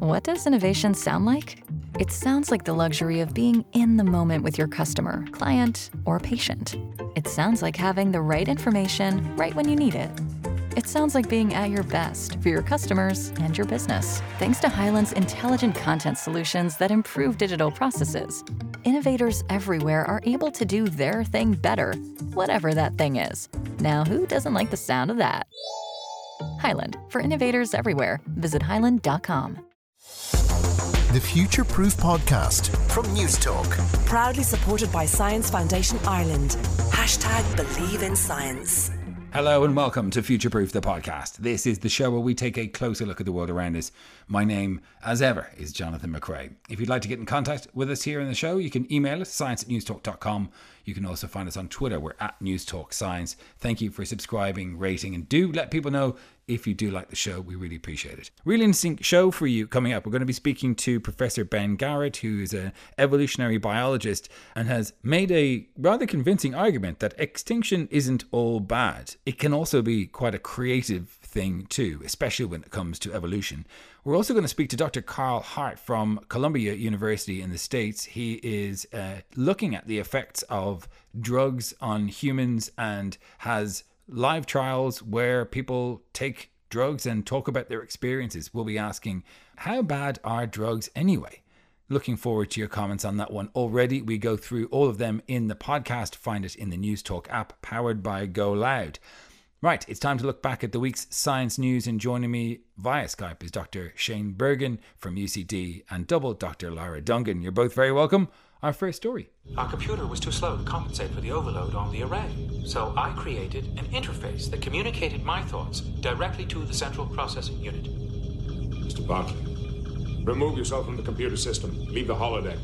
What does innovation sound like? It sounds like the luxury of being in the moment with your customer, client, or patient. It sounds like having the right information right when you need it. It sounds like being at your best for your customers and your business. Thanks to Hyland's intelligent content solutions that improve digital processes, innovators everywhere are able to do their thing better, whatever that thing is. Now, who doesn't like the sound of that? Hyland, for innovators everywhere. Visit hyland.com. The Future Proof Podcast from News Talk. Proudly supported by Science Foundation Ireland. #BelieveInScience. Hello and welcome to Future Proof, the podcast. This is the show where we take a closer look at the world around us. My name, as ever, is Jonathan McRae. If you'd like to get in contact with us here in the show, you can email us, science@newstalk.com. You can also find us on Twitter. We're at NewsTalkScience. Thank you for subscribing, rating, and do let people know if you do like the show. We really appreciate it. Really interesting show for you coming up. We're going to be speaking to Professor Ben Garrett, who is an evolutionary biologist and has made a rather convincing argument that extinction isn't all bad. It can also be quite a creative thing too, especially when it comes to evolution. We're also going to speak to Dr. Carl Hart from Columbia University in the States. He is looking at the effects of drugs on humans and has live trials where people take drugs and talk about their experiences. We'll be asking, how bad are drugs anyway? Looking forward to your comments on that one. Already, we go through all of them in the podcast. Find it in the News Talk app powered by Go Loud. Right, it's time to look back at the week's science news, and joining me via Skype is Dr. Shane Bergen from UCD and double Dr. Lara Dungan. You're both very welcome. Our first story. Our computer was too slow to compensate for the overload on the array, so I created an interface that communicated my thoughts directly to the central processing unit. Mr. Bartley, remove yourself from the computer system. Leave the holodeck.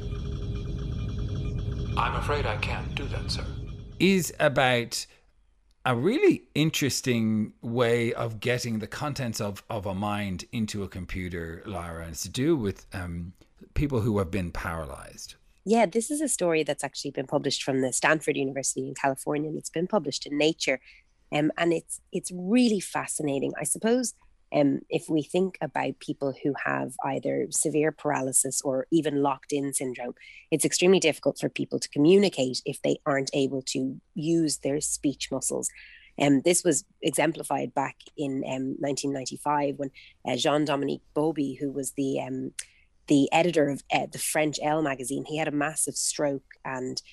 I'm afraid I can't do that, sir. Is about a really interesting way of getting the contents of a mind into a computer, Lara. And it's to do with people who have been paralyzed. Yeah, this is a story that's actually been published from the Stanford University in California, and it's been published in Nature. And it's really fascinating. I suppose if we think about people who have either severe paralysis or even locked-in syndrome, it's extremely difficult for people to communicate if they aren't able to use their speech muscles. This was exemplified back in 1995 when Jean-Dominique Bauby, who was the editor of the French Elle magazine, he had a massive stroke and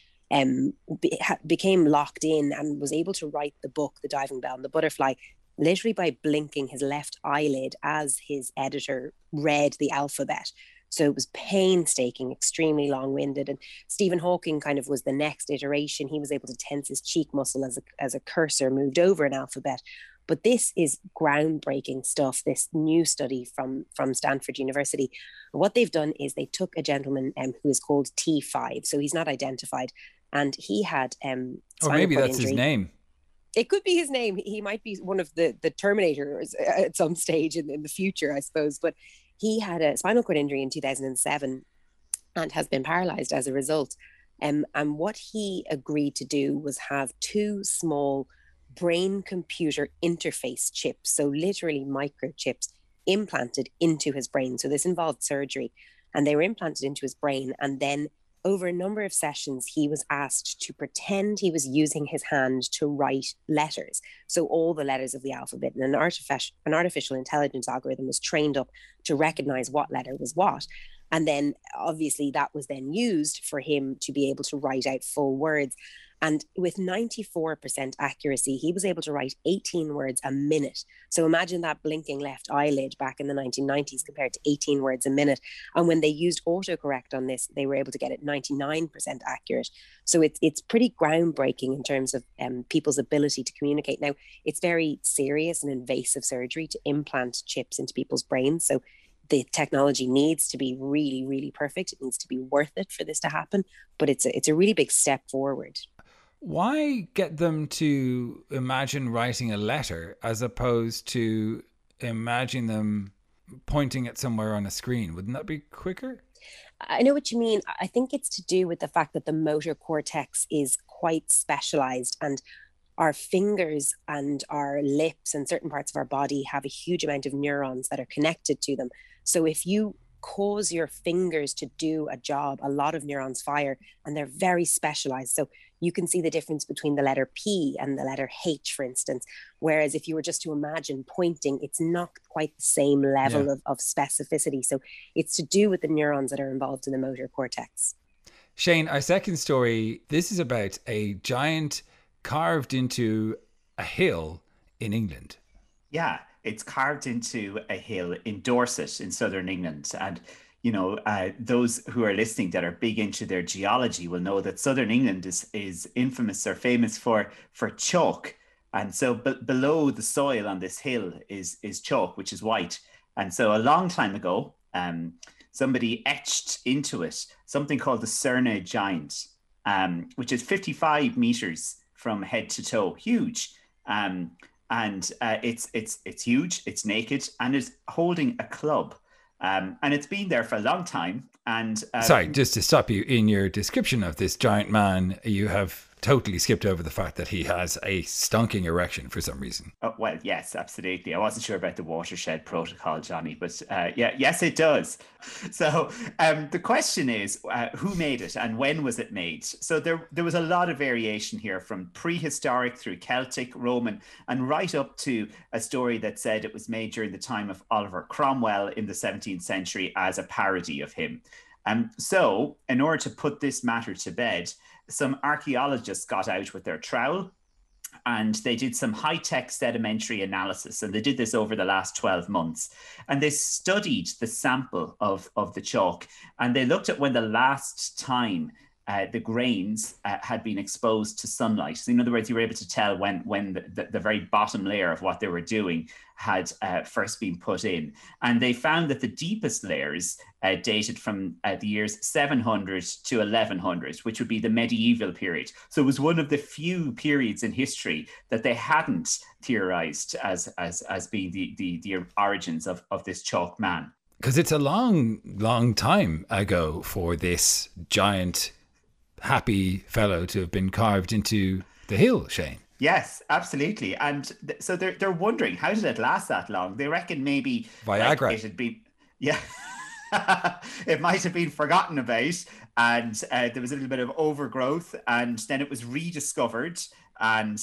became locked in and was able to write the book, The Diving Bell and the Butterfly, literally by blinking his left eyelid as his editor read the alphabet. So it was painstaking, extremely long-winded. And Stephen Hawking kind of was the next iteration. He was able to tense his cheek muscle as a cursor moved over an alphabet. But this is groundbreaking stuff, this new study from Stanford University. What they've done is they took a gentleman who is called T5, so he's not identified, and he had or maybe that's injury. His name. It could be his name. He might be one of the Terminators at some stage in the future, I suppose. But he had a spinal cord injury in 2007 and has been paralyzed as a result. And what he agreed to do was have two small brain-computer interface chips, so literally microchips, implanted into his brain. So this involved surgery. And they were implanted into his brain, and then over a number of sessions, he was asked to pretend he was using his hand to write letters. So all the letters of the alphabet, and an artificial intelligence algorithm was trained up to recognize what letter was what. And then obviously that was then used for him to be able to write out full words. And with 94% accuracy, he was able to write 18 words a minute. So imagine that blinking left eyelid back in the 1990s compared to 18 words a minute. And when they used autocorrect on this, they were able to get it 99% accurate. So it's pretty groundbreaking in terms of people's ability to communicate. Now, it's very serious and invasive surgery to implant chips into people's brains. So the technology needs to be really, really perfect. It needs to be worth it for this to happen. But it's a really big step forward. Why get them to imagine writing a letter as opposed to imagine them pointing at somewhere on a screen? Wouldn't that be quicker? I know what you mean. I think it's to do with the fact that the motor cortex is quite specialized, and our fingers and our lips and certain parts of our body have a huge amount of neurons that are connected to them. So if you cause your fingers to do a job. A lot of neurons fire, and they're very specialized. So you can see the difference between the letter P and the letter H, for instance. Whereas if you were just to imagine pointing, it's not quite the same level of specificity. So it's to do with the neurons that are involved in the motor cortex. Shane, our second story, this is about a giant carved into a hill in England. Yeah, it's carved into a hill in Dorset in southern England. And, you know, those who are listening that are big into their geology will know that southern England is infamous or famous for chalk. And so below the soil on this hill is chalk, which is white. And so a long time ago, somebody etched into it something called the Cerne Giant, which is 55 meters from head to toe, huge. And it's huge, it's naked, and it's holding a club. And it's been there for a long time. And sorry, just to stop you, in your description of this giant man, you have totally skipped over the fact that he has a stonking erection for some reason. Oh, well, yes, absolutely. I wasn't sure about the watershed protocol, Johnny, but yes, it does. So the question is, who made it and when was it made? So there was a lot of variation here, from prehistoric through Celtic, Roman, and right up to a story that said it was made during the time of Oliver Cromwell in the 17th century as a parody of him. So in order to put this matter to bed, some archaeologists got out with their trowel and they did some high-tech sedimentary analysis. And they did this over the last 12 months. And they studied the sample of the chalk. And they looked at when the last time the grains had been exposed to sunlight. So in other words, you were able to tell when the very bottom layer of what they were doing had first been put in. And they found that the deepest layers dated from the years 700 to 1100, which would be the medieval period. So it was one of the few periods in history that they hadn't theorized as being the origins of this chalk man. Because it's a long time ago for this giant happy fellow to have been carved into the hill, Shane. Yes, absolutely. And so they're wondering, how did it last that long? They reckon maybe Viagra. It had been, it might have been forgotten about, and there was a little bit of overgrowth, and then it was rediscovered. And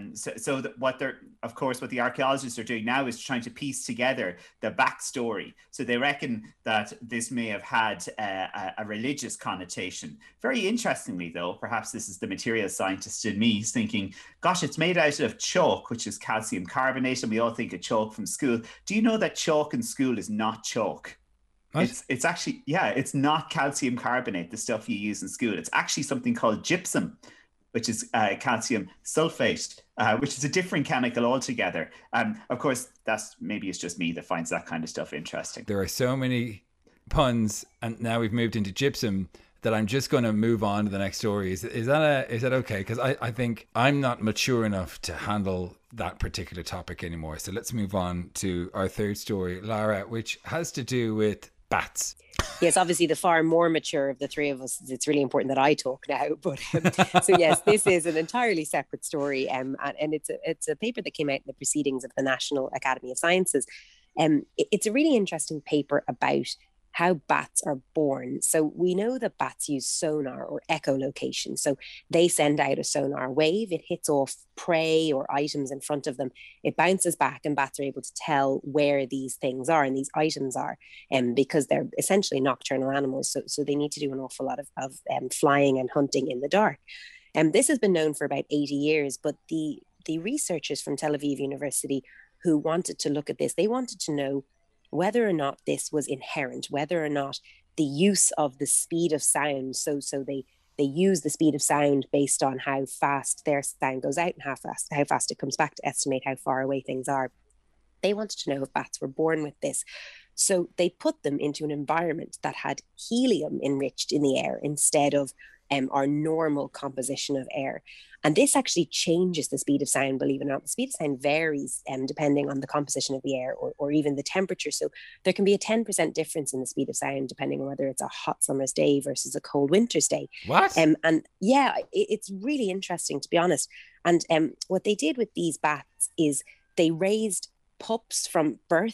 so that what the archaeologists are doing now is trying to piece together the backstory. So they reckon that this may have had a religious connotation. Very interestingly, though, perhaps this is the material scientist in me thinking, gosh, it's made out of chalk, which is calcium carbonate, and we all think of chalk from school. Do you know that chalk in school is not chalk? What? It's actually, it's not calcium carbonate, the stuff you use in school. It's actually something called gypsum, which is calcium sulfate, which is a different chemical altogether. Of course, it's just me that finds that kind of stuff interesting. There are so many puns, and now we've moved into gypsum, that I'm just going to move on to the next story. Is that okay? Because I think I'm not mature enough to handle that particular topic anymore. So let's move on to our third story, Lara, which has to do with bats. Yes, obviously the far more mature of the three of us. It's really important that I talk now. But so yes, this is an entirely separate story, and it's a paper that came out in the proceedings of the National Academy of Sciences. It's a really interesting paper about how bats are born. So we know that bats use sonar or echolocation. So they send out a sonar wave, it hits off prey or items in front of them, it bounces back, and bats are able to tell where these things are and these items are, because they're essentially nocturnal animals. So they need to do an awful lot of flying and hunting in the dark. And this has been known for about 80 years, but the researchers from Tel Aviv University who wanted to look at this, they wanted to know whether or not this was inherent, whether or not the use of the speed of sound, so they use the speed of sound based on how fast their sound goes out and how fast it comes back to estimate how far away things are. They wanted to know if bats were born with this. So they put them into an environment that had helium enriched in the air instead of our normal composition of air. And this actually changes the speed of sound, believe it or not. The speed of sound varies depending on the composition of the air or even the temperature. So there can be a 10% difference in the speed of sound depending on whether it's a hot summer's day versus a cold winter's day. What? And yeah, it's really interesting, to be honest. And what they did with these bats is they raised pups from birth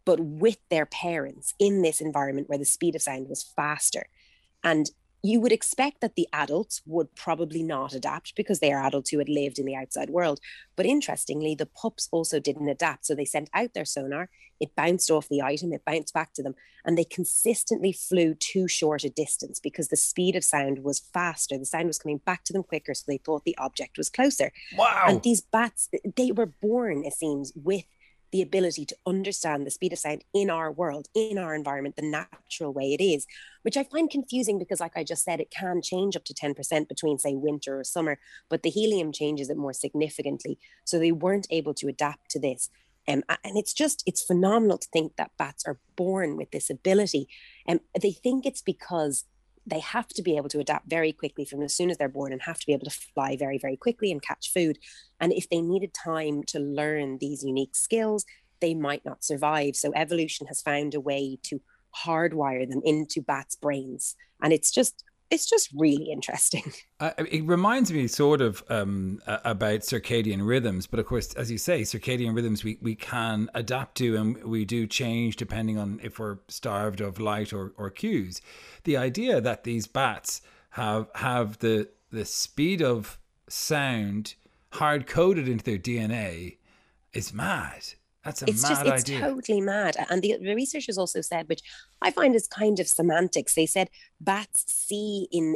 but with their parents in this environment where the speed of sound was faster. And you would expect that the adults would probably not adapt because they are adults who had lived in the outside world. But interestingly, the pups also didn't adapt. So they sent out their sonar, it bounced off the item, it bounced back to them, and they consistently flew too short a distance because the speed of sound was faster. The sound was coming back to them quicker, so they thought the object was closer. Wow. And these bats, they were born, it seems, with the ability to understand the speed of sound in our world, in our environment, the natural way it is, which I find confusing because, like I just said, it can change up to 10% between, say, winter or summer, but the helium changes it more significantly. So they weren't able to adapt to this. And it's phenomenal to think that bats are born with this ability. And they think it's because they have to be able to adapt very quickly from as soon as they're born and have to be able to fly very, very quickly and catch food. And if they needed time to learn these unique skills, they might not survive. So evolution has found a way to hardwire them into bats' brains. And it's just really interesting. It reminds me sort of about circadian rhythms, but of course, as you say, circadian rhythms we can adapt to, and we do change depending on if we're starved of light or cues. The idea that these bats have the speed of sound hard coded into their DNA is mad. It's idea. Totally mad. And the researchers also said, which I find is kind of semantics, they said bats see in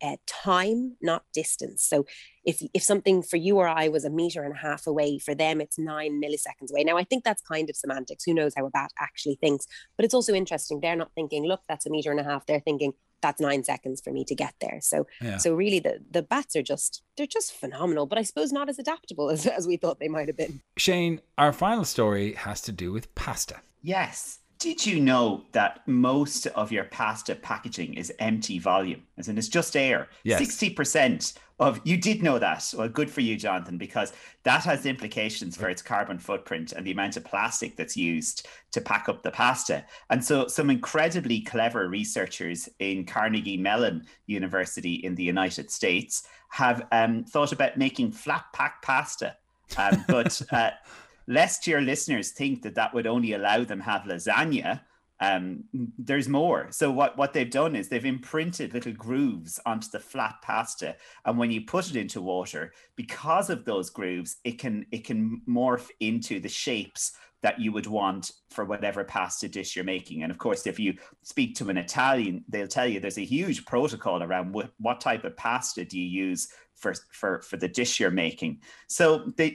time, not distance. So if something for you or I was 1.5 meters away, for them it's 9 milliseconds away. Now, I think that's kind of semantics. Who knows how a bat actually thinks? But it's also interesting. They're not thinking, look, that's 1.5 meters. They're thinking, that's 9 seconds for me to get there. So really the bats they're just phenomenal, but I suppose not as adaptable as we thought they might have been. Shane, our final story has to do with pasta. Yes. Did you know that most of your pasta packaging is empty volume? As in, it's just air. Yes. 60% of, you did know that. Well, good for you, Jonathan, because that has implications for its carbon footprint and the amount of plastic that's used to pack up the pasta. And so some incredibly clever researchers in Carnegie Mellon University in the United States have thought about making flat pack pasta. But lest your listeners think that would only allow them have lasagna, there's more. So what they've done is they've imprinted little grooves onto the flat pasta, and when you put it into water, because of those grooves, it can morph into the shapes that you would want for whatever pasta dish you're making. And of course, if you speak to an Italian, they'll tell you there's a huge protocol around what type of pasta do you use for the dish you're making. So they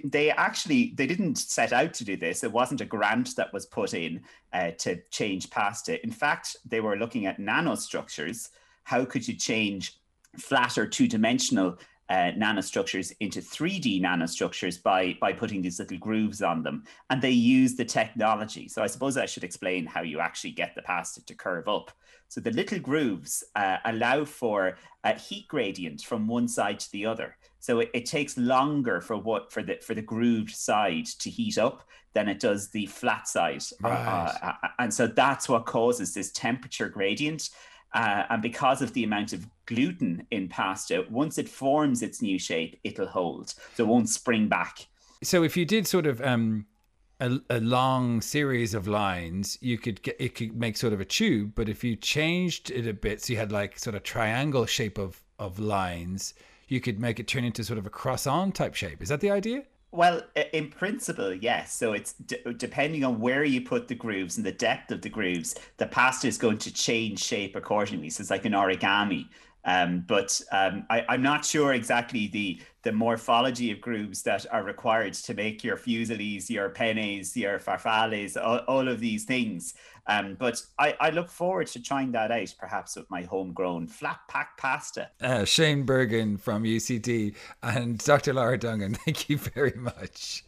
didn't set out to do this. It wasn't a grant that was put in to change pasta. In fact, they were looking at nanostructures. How could you change flat or two-dimensional nanostructures into 3D nanostructures by putting these little grooves on them? And they use the technology. So I suppose I should explain how you actually get the pasta to curve up. So the little grooves allow for a heat gradient from one side to the other. So it takes longer for the grooved side to heat up than it does the flat side. Right. And so that's what causes this temperature gradient. And because of the amount of gluten in pasta, once it forms its new shape, it'll hold. So it won't spring back. So if you did sort of a long series of lines, it could make sort of a tube. But if you changed it a bit, so you had like sort of triangle shape of lines, you could make it turn into sort of a croissant type shape. Is that the idea? Well, in principle, yes. So it's depending on where you put the grooves and the depth of the grooves, the pasta is going to change shape accordingly. So it's like an origami. But I'm not sure exactly the morphology of grooves that are required to make your fusillis, your pennes, your farfalles, all of these things. But I look forward to trying that out, perhaps with my homegrown flat pack pasta. Shane Bergen from UCD and Dr. Laura Dungan, thank you very much.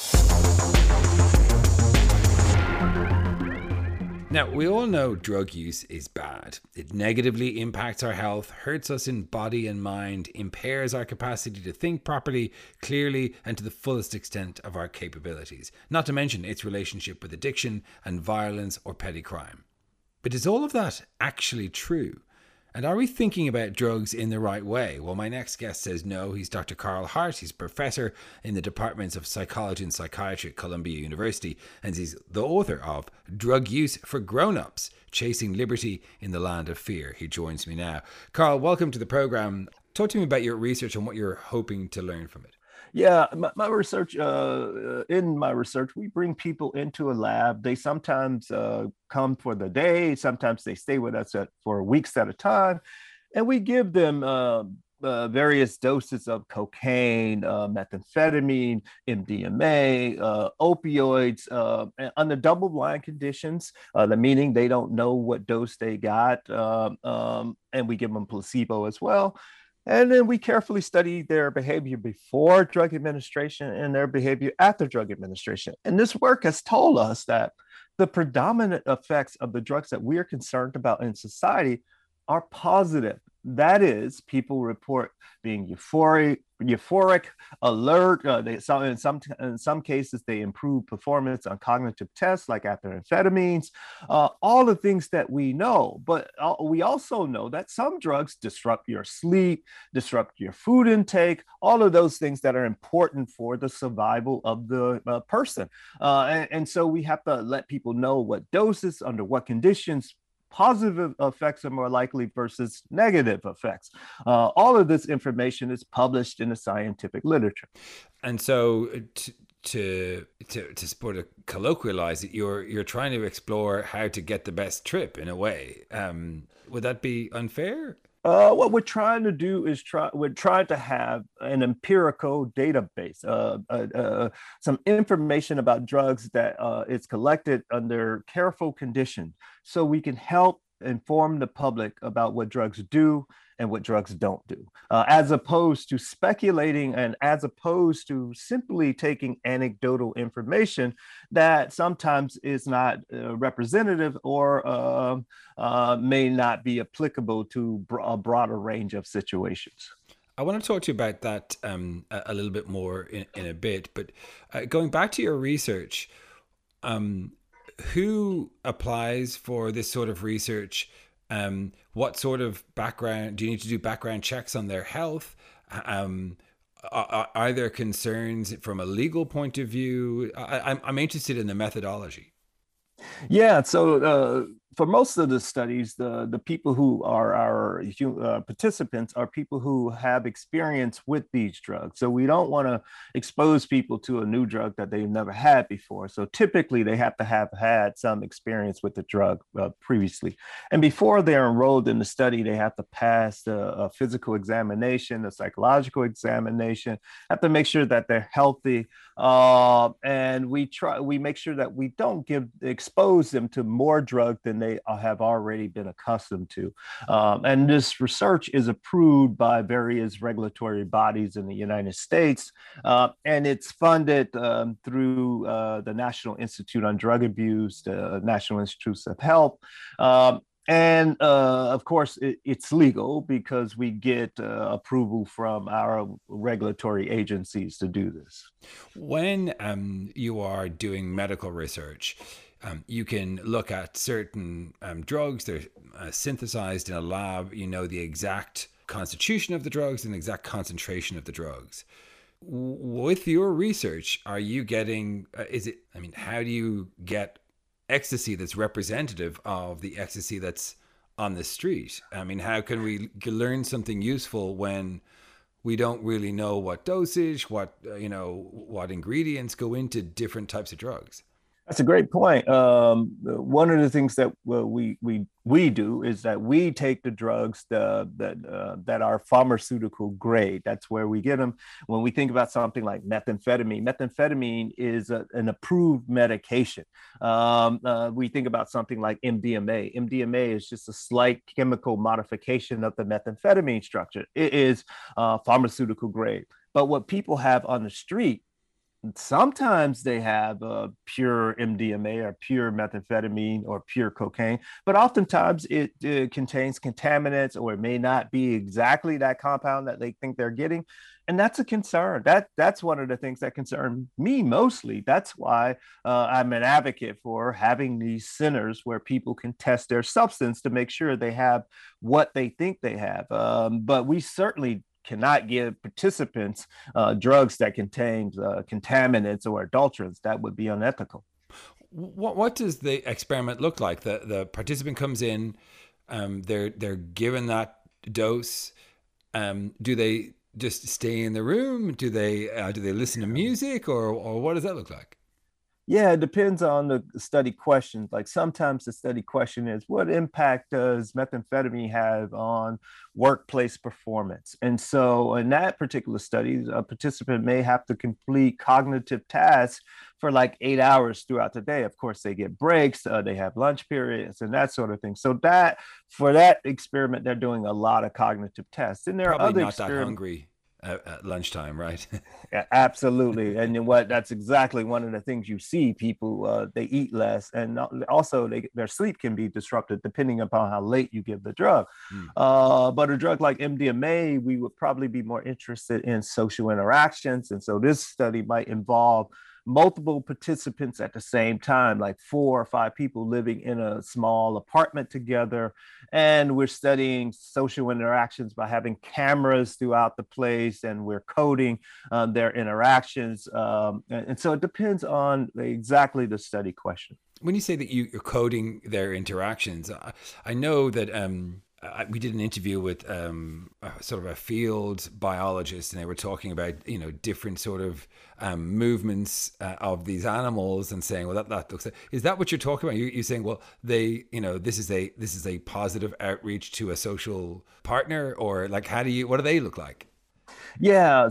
Now, we all know drug use is bad. It negatively impacts our health, hurts us in body and mind, impairs our capacity to think properly, clearly, and to the fullest extent of our capabilities, not to mention its relationship with addiction and violence or petty crime. But is all of that actually true? And are we thinking about drugs in the right way? Well, my next guest says no. He's Dr. Carl Hart. He's professor in the departments of psychology and psychiatry at Columbia University, and he's the author of Drug Use for Grown-Ups, Chasing Liberty in the Land of Fear. He joins me now. Carl, welcome to the program. Talk to me about your research and what you're hoping to learn from it. Yeah, my research, in my research, we bring people into a lab. They sometimes come for the day. Sometimes they stay with us for weeks at a time. And we give them various doses of cocaine, methamphetamine, MDMA, opioids, under double-blind conditions, meaning they don't know what dose they got. And we give them placebo as well. And then we carefully study their behavior before drug administration and their behavior after drug administration. And this work has told us that the predominant effects of the drugs that we're concerned about in society are positive. That is, people report being euphoric, alert. In some cases, they improve performance on cognitive tests like amphetamines, all the things that we know. But we also know that some drugs disrupt your sleep, disrupt your food intake, all of those things that are important for the survival of the person. And so we have to let people know what doses, under what conditions, positive effects are more likely versus negative effects. All of this information is published in the scientific literature. And so to sort of colloquialize it, you're trying to explore how to get the best trip in a way. Would that be unfair? What we're trying to do is we're trying to have an empirical database, some information about drugs that is collected under careful conditions, so we can help inform the public about what drugs do and what drugs don't do, as opposed to speculating and as opposed to simply taking anecdotal information that sometimes is not representative or may not be applicable to a broader range of situations. I want to talk to you about that a little bit more in a bit, but going back to your research, who applies for this sort of research? What sort of background do you need to do? Background checks on their health? Are there concerns from a legal point of view? I'm interested in the methodology. Yeah, so for most of the studies, the people who are our participants are people who have experience with these drugs. So we don't want to expose people to a new drug that they've never had before. So typically they have to have had some experience with the drug previously. And before they're enrolled in the study, they have to pass a physical examination, a psychological examination, have to make sure that they're healthy. And we make sure that we don't expose them to more drug than they have already been accustomed to. And this research is approved by various regulatory bodies in the United States, and it's funded through the National Institute on Drug Abuse, the National Institutes of Health. And of course, it's legal because we get approval from our regulatory agencies to do this. When you are doing medical research, you can look at certain drugs. They're synthesized in a lab. You know the exact constitution of the drugs and the exact concentration of the drugs. With your research, are you getting, how do you get ecstasy that's representative of the ecstasy that's on the street? I mean, how can we learn something useful when we don't really know what dosage, what ingredients go into different types of drugs? That's a great point. One of the things that we do is that we take the drugs that are pharmaceutical grade. That's where we get them. When we think about something like methamphetamine is an approved medication. We think about something like MDMA. MDMA is just a slight chemical modification of the methamphetamine structure. It is pharmaceutical grade. But what people have on the street Sometimes they have pure MDMA or pure methamphetamine or pure cocaine, but oftentimes it contains contaminants, or it may not be exactly that compound that they think they're getting. And that's a concern. That's one of the things that concern me mostly. That's why I'm an advocate for having these centers where people can test their substance to make sure they have what they think they have. But we certainly cannot give participants drugs that contain contaminants or adulterants. That would be unethical. What does the experiment look like? The participant comes in, they're given that dose. Do they just stay in the room? Do they listen to music, or what does that look like? Yeah, it depends on the study questions. Like sometimes the study question is, what impact does methamphetamine have on workplace performance? And so in that particular study, a participant may have to complete cognitive tasks for like 8 hours throughout the day. Of course, they get breaks, they have lunch periods and that sort of thing. So that for that experiment, they're doing a lot of cognitive tests. And there Probably are other not that hungry at lunchtime, right? Yeah, absolutely. And that's exactly one of the things you see. People, they eat less, and also their sleep can be disrupted depending upon how late you give the drug. But a drug like MDMA, we would probably be more interested in social interactions. And so this study might involve multiple participants at the same time, like 4 or 5 people living in a small apartment together. And we're studying social interactions by having cameras throughout the place, and we're coding their interactions. And so it depends on exactly the study question. When you say that you're coding their interactions, I know that we did an interview with sort of a field biologist, and they were talking about, different sort of movements of these animals, and saying, well, that looks. Is that what you're talking about? You're saying, well, they, this is a positive outreach to a social partner, or like, what do they look like? Yeah,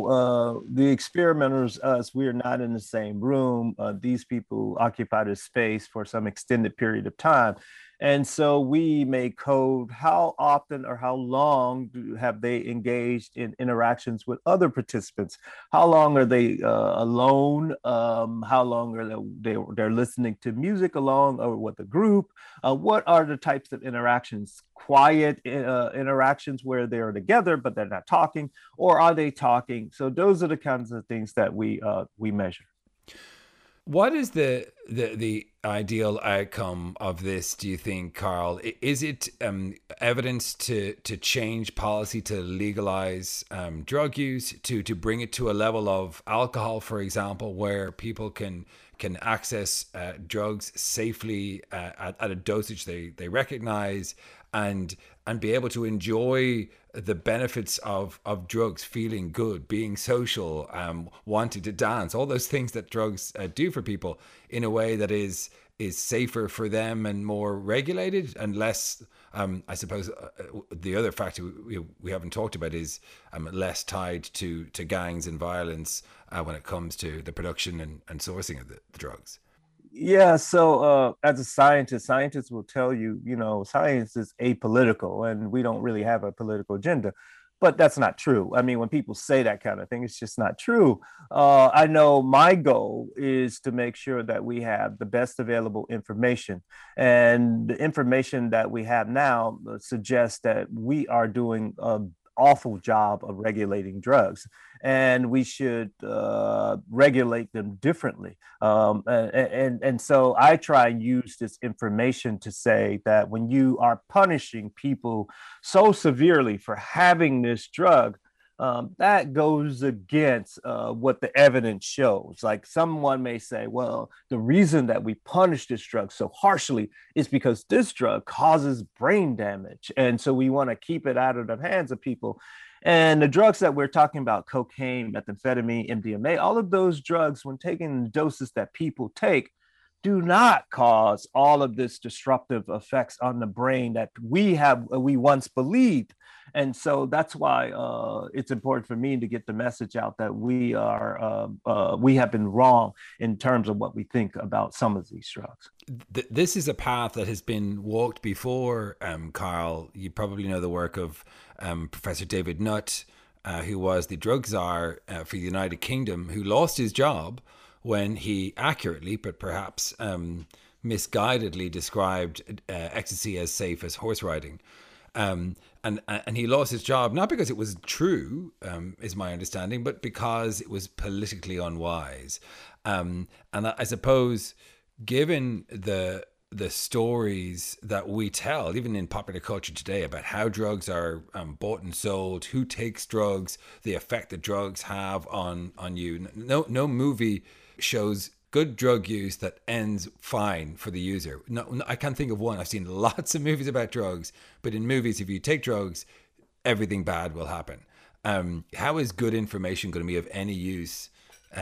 so the experimenters, us, we are not in the same room. These people occupy this space for some extended period of time. And so we may code how often or how long have they engaged in interactions with other participants? How long are they alone? How long are they're listening to music alone or with a group? What are the types of interactions? Quiet interactions where they're together but they're not talking, or are they talking? So those are the kinds of things that we measure. What is the ideal outcome of this, do you think, Carl? Is it evidence to change policy to legalize drug use, to bring it to a level of alcohol, for example, where people can access drugs safely at a dosage they recognize, and be able to enjoy the benefits of drugs, feeling good, being social, wanting to dance, all those things that drugs do for people, in a way that is safer for them and more regulated and less, I suppose, the other factor we haven't talked about is less tied to gangs and violence when it comes to the production and sourcing of the drugs. Yeah, so as a scientist, scientists will tell you, science is apolitical and we don't really have a political agenda. But that's not true. I mean, when people say that kind of thing, it's just not true. I know my goal is to make sure that we have the best available information. And the information that we have now suggests that we are doing an awful job of regulating drugs, and we should regulate them differently. And so I try and use this information to say that when you are punishing people so severely for having this drug, that goes against what the evidence shows. Like someone may say, well, the reason that we punish this drug so harshly is because this drug causes brain damage. And so we want to keep it out of the hands of people. And the drugs that we're talking about, cocaine, methamphetamine, MDMA, all of those drugs, when taken in doses that people take, do not cause all of this disruptive effects on the brain that we once believed. And so that's why it's important for me to get the message out that we have been wrong in terms of what we think about some of these drugs. This is a path that has been walked before, Carl. You probably know the work of Professor David Nutt, who was the drug czar for the United Kingdom, who lost his job when he accurately, but perhaps misguidedly, described ecstasy as safe as horse riding. And he lost his job, not because it was true, is my understanding, but because it was politically unwise. And I suppose, given the stories that we tell, even in popular culture today, about how drugs are bought and sold, who takes drugs, the effect that drugs have on you. No movie shows good drug use that ends fine for the user. No, I can't think of one. I've seen lots of movies about drugs, but in movies, if you take drugs, everything bad will happen. How is good information going to be of any use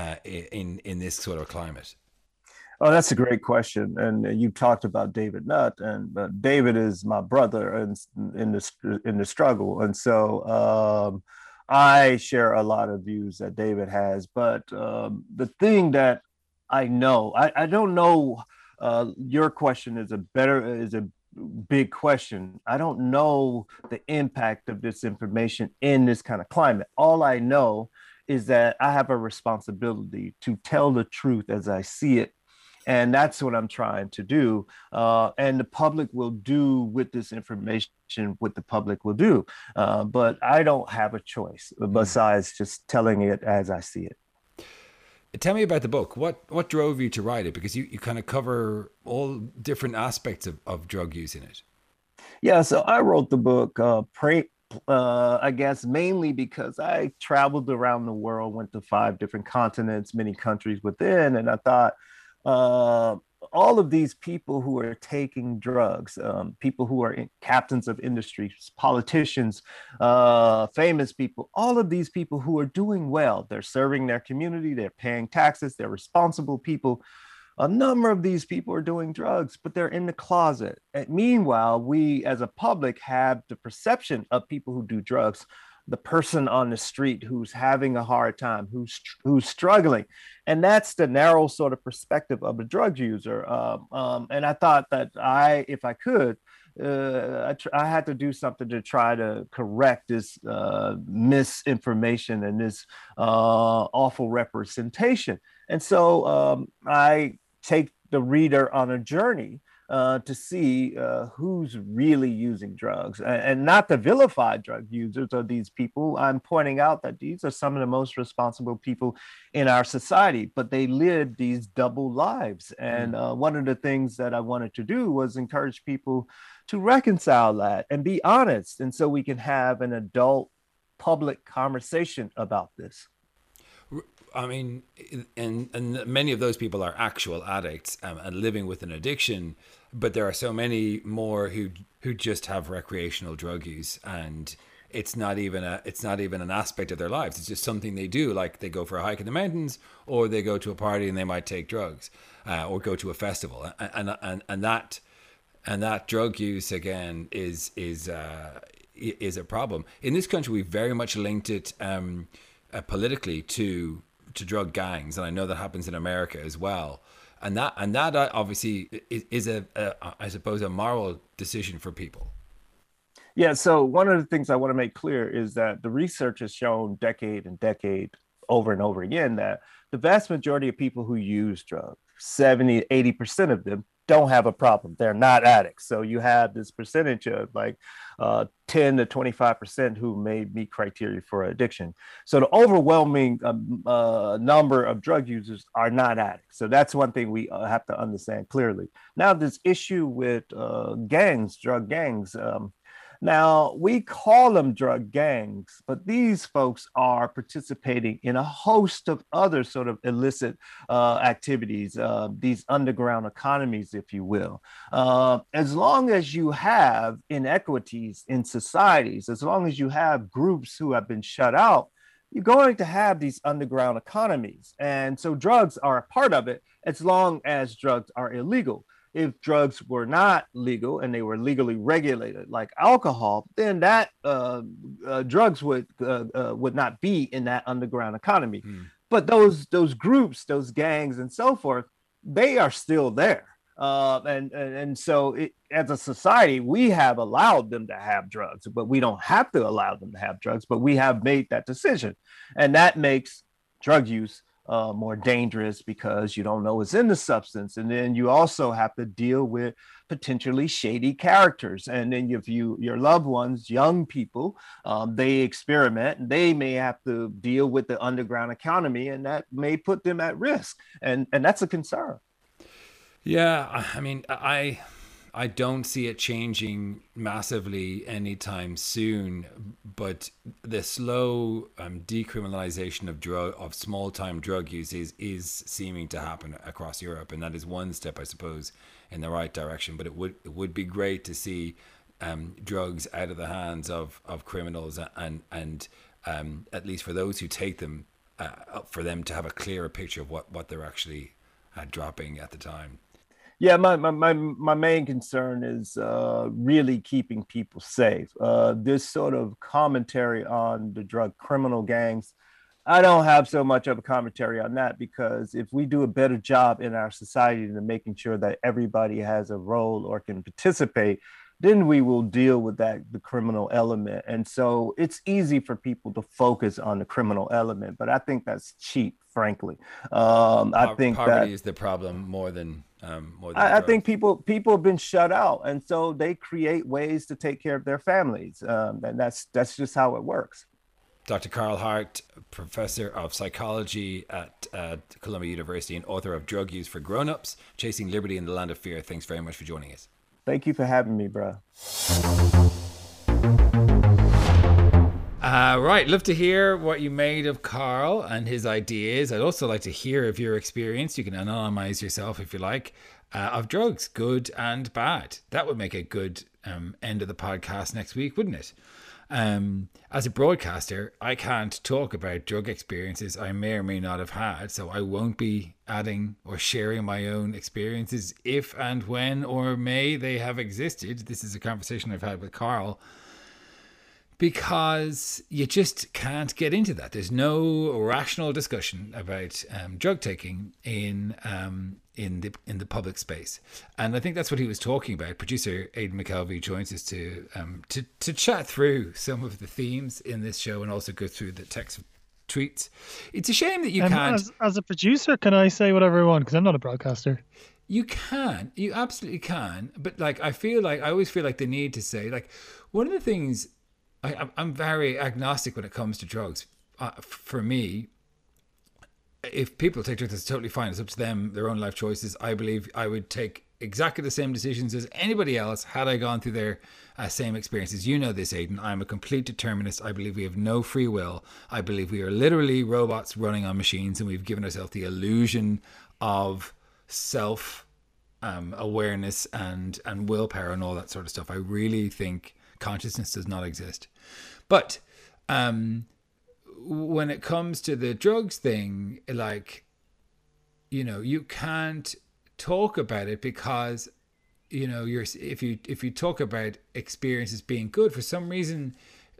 in this sort of climate? Oh, that's a great question. And you talked about David Nutt, and David is my brother in the struggle. And so I share a lot of views that David has. But the thing that I know, I don't know, your question is a big question. I don't know the impact of this information in this kind of climate. All I know is that I have a responsibility to tell the truth as I see it. And that's what I'm trying to do. And the public will do with this information what the public will do. But I don't have a choice besides just telling it as I see it. Tell me about the book. What drove you to write it? Because you kind of cover all different aspects of drug use in it. Yeah, so I wrote the book, I guess mainly because I traveled around the world, went to 5 different continents, many countries within, and I thought, all of these people who are taking drugs, people who are captains of industries, politicians, famous people, all of these people who are doing well, they're serving their community, they're paying taxes, they're responsible people. A number of these people are doing drugs, but they're in the closet. And meanwhile, we as a public have the perception of people who do drugs, the person on the street who's having a hard time, who's struggling. And that's the narrow sort of perspective of a drug user. And I thought that if I could, I had to do something to try to correct this misinformation and this awful representation. And so I take the reader on a journey to see who's really using drugs, and not to vilify drug users or these people. I'm pointing out that these are some of the most responsible people in our society, but they live these double lives. And one of the things that I wanted to do was encourage people to reconcile that and be honest. And so we can have an adult public conversation about this. I mean, and many of those people are actual addicts and living with an addiction, but there are so many more who just have recreational drug use, and it's not even an aspect of their lives. It's just something they do, like they go for a hike in the mountains, or they go to a party and they might take drugs, or go to a festival, and that drug use again is a problem in this country. We've very much linked it politically to drug gangs, and I know that happens in America as well. And that obviously is I suppose a moral decision for people. Yeah. So one of the things I want to make clear is that the research has shown decade over and over again that the vast majority of people who use drugs, 70, 80% of them, don't have a problem. They're not addicts. So you have this percentage of like 10 to 25% who may meet criteria for addiction. So the overwhelming number of drug users are not addicts. So that's one thing we have to understand clearly. Now, this issue with gangs, drug gangs, now we call them drug gangs, but these folks are participating in a host of other sort of illicit activities, these underground economies, if you will. As long as you have inequities in societies, as long as you have groups who have been shut out, you're going to have these underground economies. And so drugs are a part of it, as long as drugs are illegal. If drugs were not legal and they were legally regulated, like alcohol, then that drugs would not be in that underground economy. But those groups, those gangs, and so forth, they are still there. And so as a society, we have allowed them to have drugs, but we don't have to allow them to have drugs, but we have made that decision. And that makes drug use more dangerous because you don't know what's in the substance. And then you also have to deal with potentially shady characters. And then if your loved ones, young people, they experiment, and they may have to deal with the underground economy, and that may put them at risk. And that's a concern. Yeah, I mean, I don't see it changing massively anytime soon, but the slow decriminalization of small-time drug use is seeming to happen across Europe, and that is one step, I suppose, in the right direction. But it would be great to see drugs out of the hands of criminals, and at least for those who take them, for them to have a clearer picture of what they're actually dropping at the time. Yeah, my main concern is really keeping people safe. This sort of commentary on the drug criminal gangs, I don't have so much of a commentary on that, because if we do a better job in our society in making sure that everybody has a role or can participate, then we will deal with the criminal element. And so it's easy for people to focus on the criminal element, but I think that's cheap, frankly. I think poverty is the problem more than I think people have been shut out, and so they create ways to take care of their families, and that's just how it works. Dr. Carl Hart, professor of psychology at Columbia University and author of Drug Use for Grown-Ups, Chasing Liberty in the Land of Fear. Thanks very much for joining us. Thank you for having me, bro. Right, love to hear what you made of Carl and his ideas. I'd also like to hear of your experience. You can anonymize yourself if you like, of drugs, good and bad. That would make a good end of the podcast next week, wouldn't it? As a broadcaster, I can't talk about drug experiences I may or may not have had, so I won't be adding or sharing my own experiences if and when or may they have existed. This is a conversation I've had with Carl, because you just can't get into that. There's no rational discussion about drug taking in the public space, and I think that's what he was talking about. Producer Aidan McKelvey joins us to chat through some of the themes in this show and also go through the text tweets. It's a shame that you can't. As a producer, can I say whatever I want? Because I'm not a broadcaster. You can, you absolutely can, but I always feel like the need to say, one of the things. I'm very agnostic when it comes to drugs. For me, if people take drugs, it's totally fine. It's up to them, their own life choices. I believe I would take exactly the same decisions as anybody else had I gone through their same experiences. You know this, Aidan. I'm a complete determinist. I believe we have no free will. I believe we are literally robots running on machines, and we've given ourselves the illusion of self-awareness and willpower and all that sort of stuff. I really think consciousness does not exist. But when it comes to the drugs thing, you can't talk about it because if you talk about experiences being good, for some reason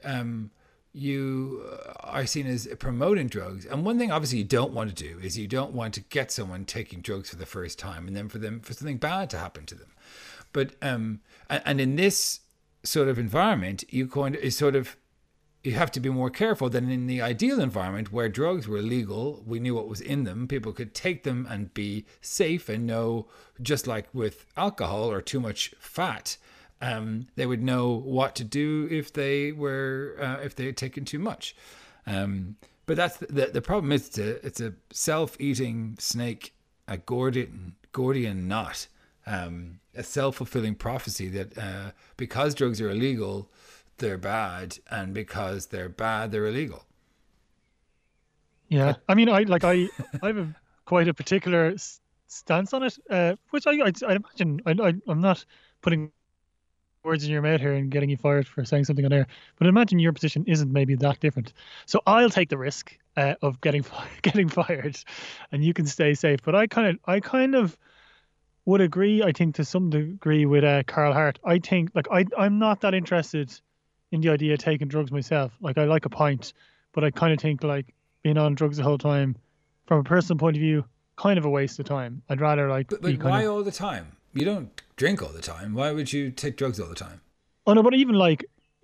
you are seen as promoting drugs. And one thing obviously you don't want to do is you don't want to get someone taking drugs for the first time and then for something bad to happen to them. But and in this sort of environment, you have to be more careful than in the ideal environment where drugs were legal. We knew what was in them. People could take them and be safe and know, just like with alcohol or too much fat, they would know what to do if they had taken too much. But that's the problem. Is it's a self-eating snake, a Gordian knot. A self-fulfilling prophecy that because drugs are illegal, they're bad, and because they're bad, they're illegal. Yeah, I mean, I have quite a particular stance on it, which I imagine I'm not putting words in your mouth here and getting you fired for saying something on air, but I imagine your position isn't maybe that different. So I'll take the risk of getting fired, and you can stay safe. But I kind of would agree, I think, to some degree with Carl Hart. I think, I'm not that interested in the idea of taking drugs myself. I like a pint, but I kind of think being on drugs the whole time, from a personal point of view, kind of a waste of time. I'd rather But why all the time? drink all the time. Why would you take drugs all the time? Oh no, but even like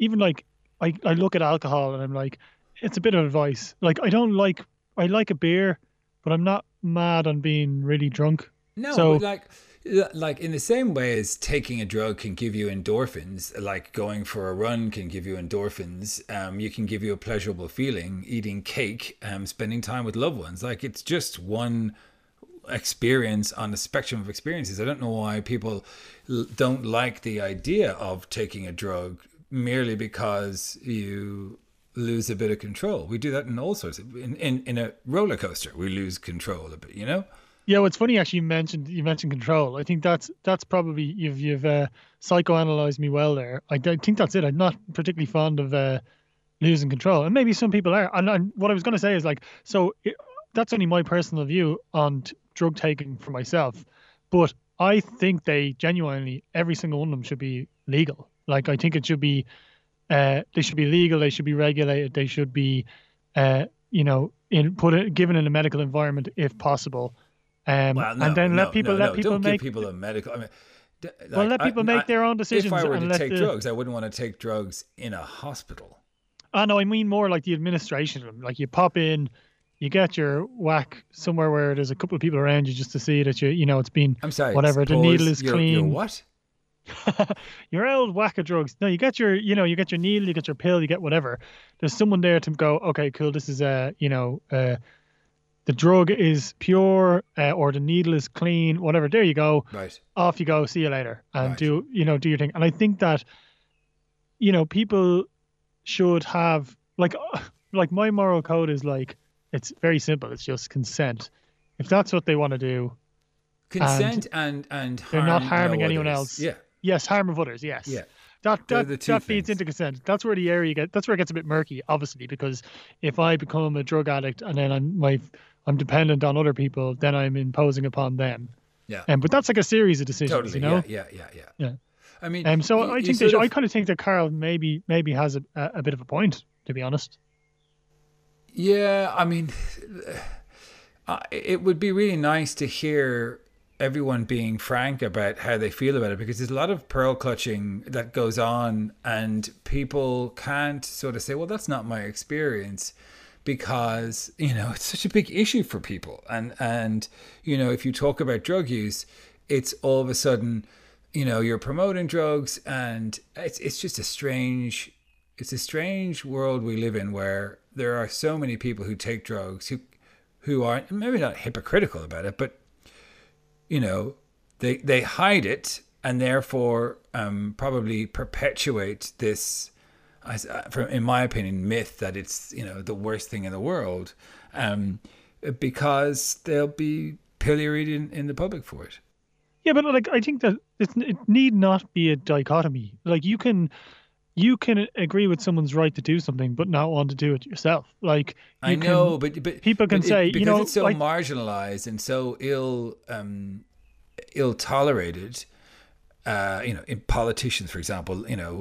I look at alcohol and I'm like, it's a bit of advice. Like I like a beer, but I'm not mad on being really drunk. No, so, but like in the same way as taking a drug can give you endorphins, like going for a run can give you endorphins. You can give you a pleasurable feeling. Eating cake, spending time with loved ones. Like it's just one experience on a spectrum of experiences. I don't know why people don't like the idea of taking a drug merely because you lose a bit of control. We do that in all sorts of in a roller coaster. We lose control a bit, you know. Yeah, well, it's funny actually. You mentioned control. I think that's probably you've psychoanalyzed me well there. I think that's it. I'm not particularly fond of losing control, and maybe some people are. And what I was going to say is like, that's only my personal view on drug taking for myself, but I think they genuinely, every single one of them should be legal. Like I think it should be, they should be legal. They should be regulated. They should be, given in a medical environment if possible. And then let people don't make give people a medical. I mean, let people make their own decisions. If I were to take drugs, I wouldn't want to take drugs in a hospital. Oh no, I mean more like the administration of them. Like you pop in, you get your whack somewhere where there's a couple of people around you just to see that it's been. I'm sorry. Whatever, the needle is clean. Your what? Your old whack of drugs. No, you get your needle, you get your pill, you get whatever. There's someone there to go, okay, cool. This is the drug is pure or the needle is clean, whatever. There you go. Right. Off you go. See you later. And do your thing. And I think that, people should have like my moral code is like, it's very simple. It's just consent. If that's what they want to do. Consent and they're not harming anyone else. Yeah. Yes. Harm of others. Yes. Yeah. That feeds into consent. That's where that's where it gets a bit murky, obviously, because if I become a drug addict and then I'm dependent on other people, then I'm imposing upon them. Yeah. But that's like a series of decisions, totally. Yeah. I mean, so I kind of think that Carl maybe has a bit of a point, to be honest. Yeah, I mean, it would be really nice to hear everyone being frank about how they feel about it, because there's a lot of pearl clutching that goes on and people can't sort of say, well, that's not my experience, because it's such a big issue for people, and if you talk about drug use, it's all of a sudden you're promoting drugs, and it's just a strange world we live in, where there are so many people who take drugs who are maybe not hypocritical about it, but they hide it, and therefore probably perpetuate this, in my opinion, myth that it's the worst thing in the world, because they'll be pilloried in the public for it. Yeah, but I think that it need not be a dichotomy. Like you can agree with someone's right to do something, but not want to do it yourself. Like I know, but people can say because it's so marginalized and so ill tolerated. In politicians, for example,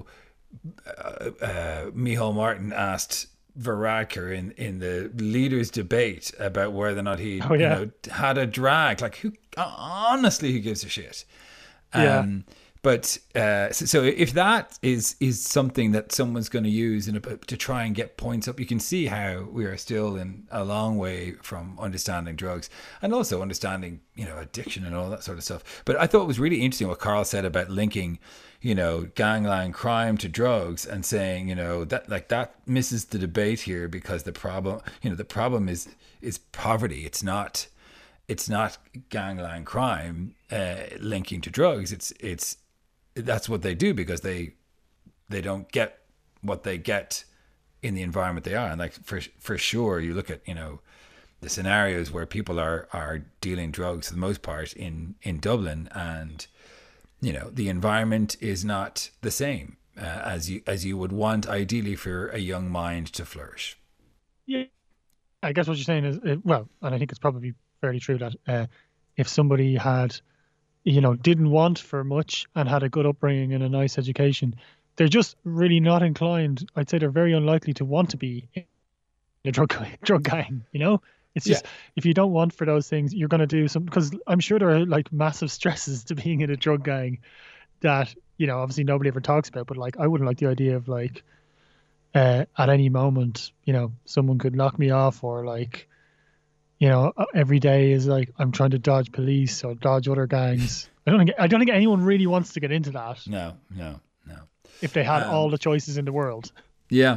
Micheál Martin asked Varadkar in the leaders' debate about whether or not he had a drag. Like, who gives a shit? But so if that is something that someone's going to use to try and get points up, you can see how we are still in a long way from understanding drugs and also understanding, addiction and all that sort of stuff. But I thought it was really interesting what Carl said about linking, gangland crime to drugs, and saying, that misses the debate here, because the problem is poverty. It's not gangland crime linking to drugs. It's that's what they do because they don't get what they get in the environment they are. And like for sure, you look at the scenarios where people are dealing drugs for the most part in Dublin, and the environment is not the same as you would want ideally for a young mind to flourish. Yeah, I guess what you're saying is and I think it's probably fairly true that if somebody had didn't want for much and had a good upbringing and a nice education, they're just really not inclined. I'd say they're very unlikely to want to be in a drug gang, It's just if you don't want for those things, you're going to do some, because I'm sure there are like massive stresses to being in a drug gang that, you know, obviously nobody ever talks about. But like, I wouldn't like the idea of like at any moment, you know, someone could knock me off, or like, you know, every day is like I'm trying to dodge police or dodge other gangs. I don't think anyone really wants to get into that. No. If they had all the choices in the world. Yeah.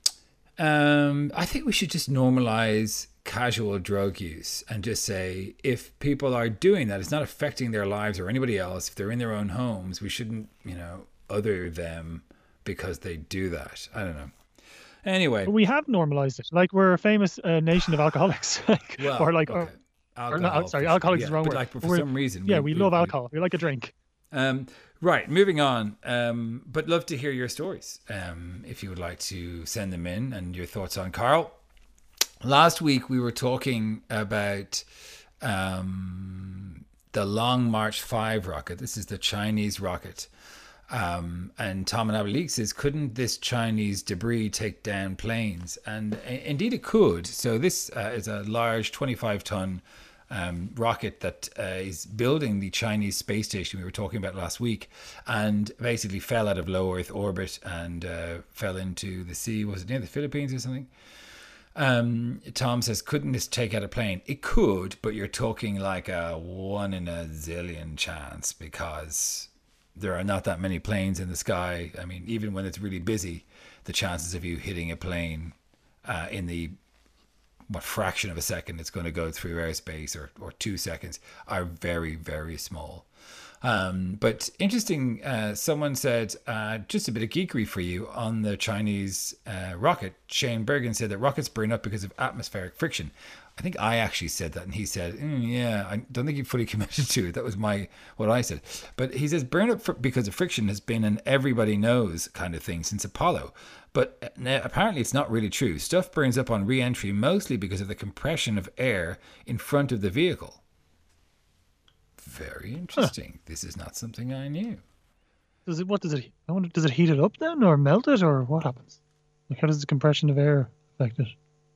I think we should just normalize casual drug use and just say, if people are doing that, it's not affecting their lives or anybody else. If they're in their own homes, we shouldn't, you know, other them because they do that. I don't know. Anyway, but we have normalized it. Like, we're a famous nation of alcoholics. Alcoholics is the wrong word. Like, for some reason, we love alcohol. We like a drink. Right, moving on. But love to hear your stories. If you would like to send them in and your thoughts on Carl. Last week we were talking about the Long March 5 rocket. This is the Chinese rocket. And Tom and Abelique says, couldn't this Chinese debris take down planes? And indeed it could. So this is a large 25-ton rocket that is building the Chinese space station we were talking about last week, and basically fell out of low Earth orbit and fell into the sea. Was it near the Philippines or something? Tom says, couldn't this take out a plane? It could, but you're talking like a 1 in a zillion chance, because there are not that many planes in the sky. I mean, even when it's really busy, the chances of you hitting a plane in the fraction of a second it's going to go through airspace, or 2 seconds, are very, very small. But interesting, someone said, just a bit of geekery for you on the Chinese rocket. Shane Bergen said that rockets burn up because of atmospheric friction. I think I actually said that, and he said, yeah, I don't think he fully committed to it. That was what I said. But he says burn up because of friction has been an everybody knows kind of thing since Apollo. But apparently it's not really true. Stuff burns up on re-entry mostly because of the compression of air in front of the vehicle. Very interesting. This is not something I knew. Does it heat it up then, or melt it, or what happens? Like, how does the compression of air affect it?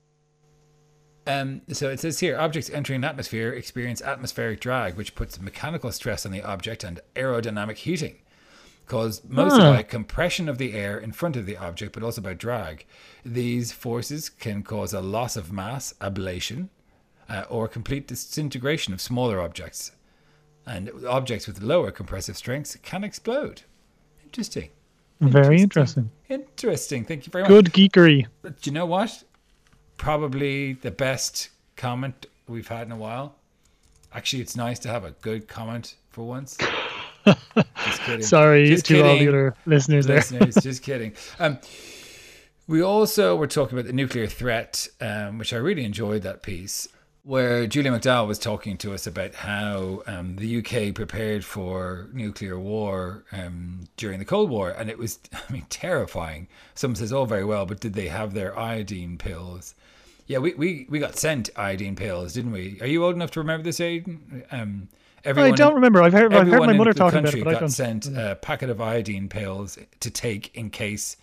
So it says here, objects entering an atmosphere experience atmospheric drag, which puts mechanical stress on the object, and aerodynamic heating, caused mostly by compression of the air in front of the object, but also by drag. These forces can cause a loss of mass, ablation, or complete disintegration of smaller objects. And objects with lower compressive strengths can explode. Interesting. Very interesting. Interesting. Thank you very much. Good geekery. But do you know what? Probably the best comment we've had in a while. Actually, it's nice to have a good comment for once. Just kidding. Sorry just to kidding. all the other listeners there. Just kidding. We also were talking about the nuclear threat, which I really enjoyed that piece, where Julia McDowell was talking to us about how the UK prepared for nuclear war during the Cold War. And it was, terrifying. Someone says, oh, very well, but did they have their iodine pills? Yeah, we got sent iodine pills, didn't we? Are you old enough to remember this, Aidan? I don't remember. I've heard my mother talking about it, but I don't. Sent a packet of iodine pills to take in case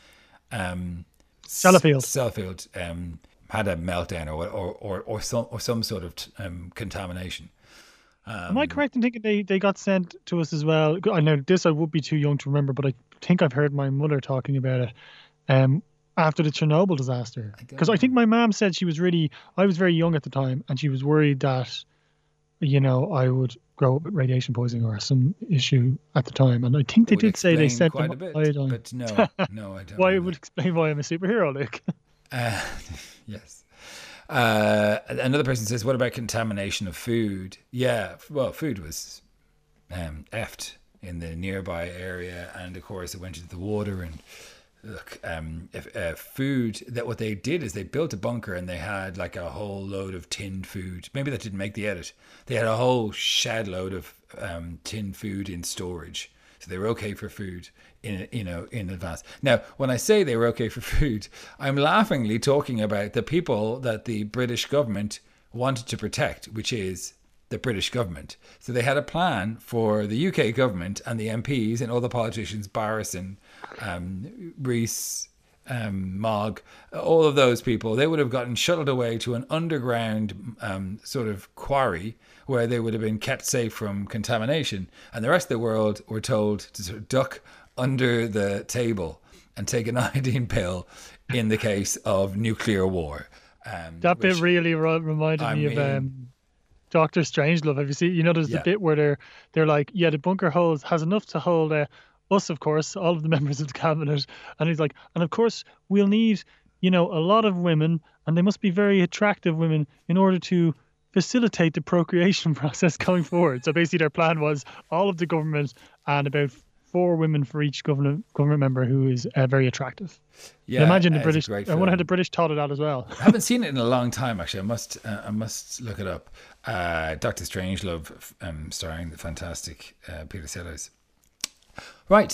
Sellafield had a meltdown or some sort of contamination. Am I correct in thinking they got sent to us as well? I know this, I would be too young to remember, but I think I've heard my mother talking about it after the Chernobyl disaster. Because I think my mom said I was very young at the time, and she was worried that, I would grow up with radiation poisoning or some issue at the time. And I think they did say they sent them iodine. But no, I don't. Why it would explain why I'm a superhero, Luke. Yes. Another person says, what about contamination of food? Yeah, well, food was effed in the nearby area, and of course it went into the water. And look, food, that what they did is they built a bunker, and they had like a whole load of tinned food. Maybe that didn't make the edit. They had a whole shed load of tinned food in storage, so they were okay for food in advance. Now, when I say they were okay for food, I'm laughingly talking about the people that the British government wanted to protect, which is the British government. So they had a plan for the UK government and the MPs and all the politicians, Barris and Rees, Mogg, all of those people, they would have gotten shuttled away to an underground sort of quarry where they would have been kept safe from contamination. And the rest of the world were told to sort of duck under the table and take an iodine pill in the case of nuclear war. That bit really reminded me of Dr. Strangelove. Have you seen? You know, there's the bit where they're like, the bunker has enough to hold us, of course, all of the members of the cabinet, and he's like, and of course we'll need, a lot of women, and they must be very attractive women in order to facilitate the procreation process going forward. So basically, their plan was all of the government and about 4 women for each government member who is very attractive. Yeah, imagine the British. I wonder how the British thought of that as well. I haven't seen it in a long time, actually. I must look it up. Dr. Strangelove, starring the fantastic Peter Sellers. Right.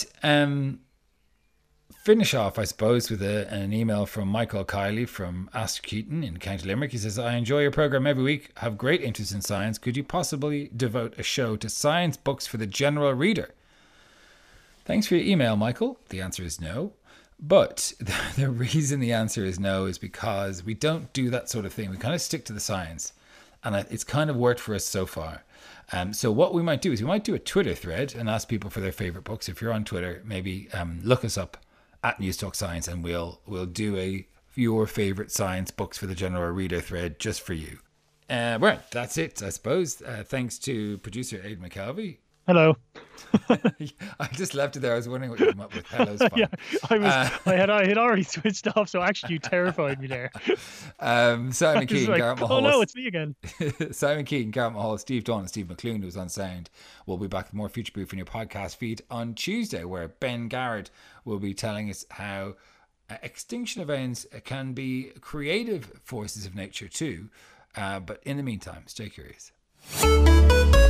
Finish off, I suppose, with an email from Michael Kiley from Askeaton in County Limerick. He says, I enjoy your programme every week, have great interest in science. Could you possibly devote a show to science books for the general reader? Thanks for your email, Michael. The answer is no. But the reason the answer is no is because we don't do that sort of thing. We kind of stick to the science. And it's kind of worked for us so far. So what we might do is we might do a Twitter thread and ask people for their favourite books. If you're on Twitter, maybe look us up at News Talk Science, and we'll do your favourite science books for the general reader thread just for you. Well, that's it, I suppose. Thanks to producer Aidan McKelvey. Hello. I just left it there. I was wondering what you came up with. Hello's fine. Yeah, I had already switched off, so actually you terrified me there. Simon Keane, Garrett Mahal. Oh no, it's me again. Simon Keane, Garrett Mahal, Steve Dawn, and Steve McClune, who's on sound. We'll be back with more Future Proof in your podcast feed on Tuesday, where Ben Garrett will be telling us how extinction events can be creative forces of nature too. But in the meantime, stay curious.